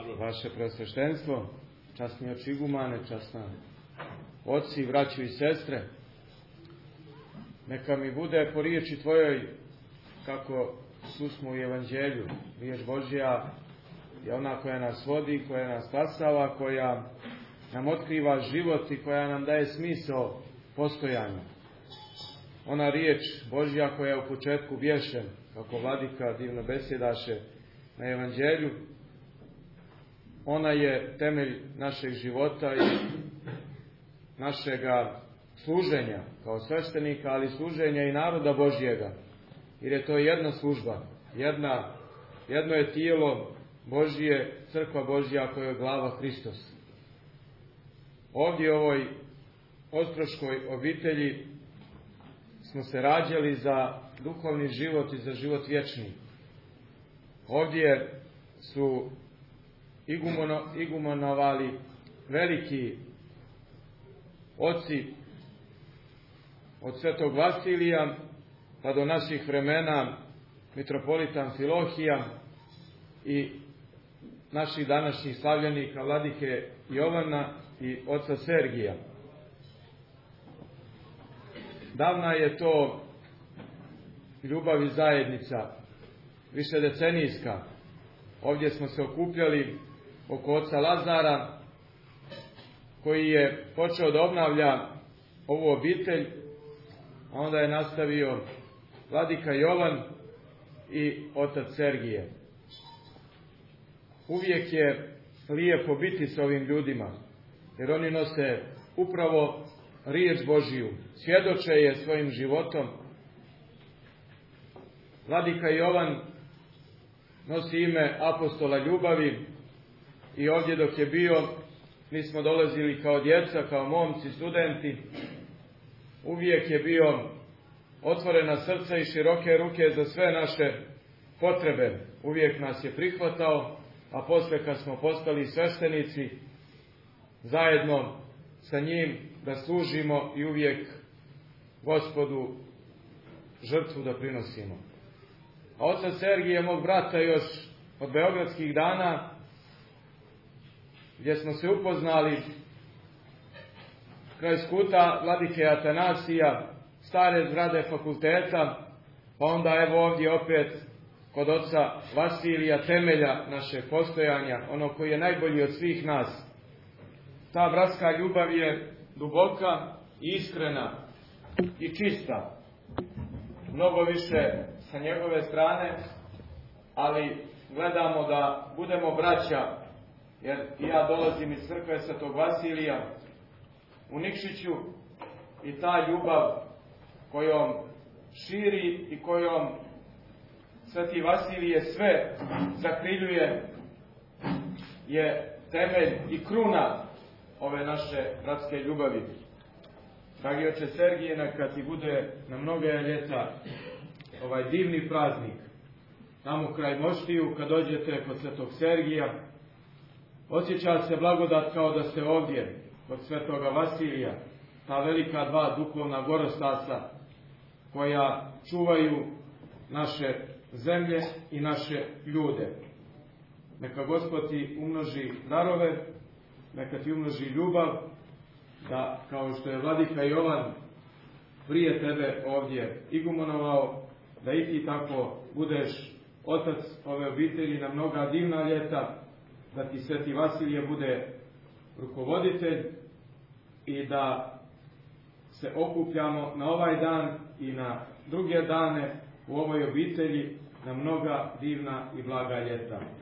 Vaše Preosveštenstvo, časni oči igumane, časna oci, braćo i sestre, neka mi bude po riječi Tvojoj, kako susmo u Evanđelju. Riječ Božja je ona koja nas vodi, koja nas spasava, koja nam otkriva život i koja nam daje smisao postojanja. Ona riječ Božja koja je u početku bješe, kako vladika divno besjedaše na Evanđelju, ona je temelj našeg života i našega služenja kao sveštenika, ali služenja i naroda Božjega. Jer je to jedna služba, jedno je tijelo Božje, crkva Božja koja je glava Hristos. Ovdje u ovoj ostroškoj obitelji smo se rađali za duhovni život i za život vječni. Ovdje su igumanovali veliki oci od svetog Vasilija pa do naših vremena mitropolita Amfilohija i naših današnjih slavljenika vladike Jovana i oca Sergija. Davna je to ljubav i zajednica, višedecenijska. Ovdje smo se okupljali oko oca Lazara, koji je počeo da obnavlja ovu obitelj, a onda je nastavio vladika Jovan i otac Sergije. Uvijek je lijepo biti s ovim ljudima, jer oni nose upravo riječ Božiju, svjedoče je svojim životom. Vladika Jovan nosi ime apostola ljubavi i ovdje dok je bio, mi smo dolazili kao djeca, kao momci, studenti. Uvijek je bio otvorena srca i široke ruke za sve naše potrebe. Uvijek nas je prihvatao, a posle kad smo postali sveštenici, zajedno sa njim da služimo i uvijek Gospodu žrtvu da prinosimo. A oca Sergije, mog brata, još od beogradskih dana, gdje smo se upoznali kraj skuta vladike Atanasija, stare zgrade fakulteta, pa onda evo ovdje opet kod oca Vasilija, temelja našeg postojanja, ono koji je najbolji od svih nas. Ta bratska ljubav je duboka, iskrena i čista. Mnogo više sa njegove strane, ali gledamo da budemo braća, jer i ja dolazim iz crkve svetog Vasilija u Nikšiću i ta ljubav kojom širi i kojom sveti Vasilije sve zakriljuje je temelj i kruna ove naše bratske ljubavi. Dragi oče Sergije, neka ti bude na mnoge ljeta ovaj divni praznik. Tamo kraj Moštiju, kad dođete kod svetog Sergija, osjeća se blagodat kao da ste ovdje, kod svetoga Vasilija, ta velika dva duhovna gorostasa, koja čuvaju naše zemlje i naše ljude. Neka Gospod ti umnoži darove, neka ti umnoži ljubav, da kao što je vladika Jovan prije tebe ovdje igumanovao, da i ti tako budeš otac ove obitelji na mnoga divna ljeta, da ti sveti Vasilije bude rukovoditelj i da se okupljamo na ovaj dan i na druge dane u ovoj obitelji na mnoga divna i blaga ljeta.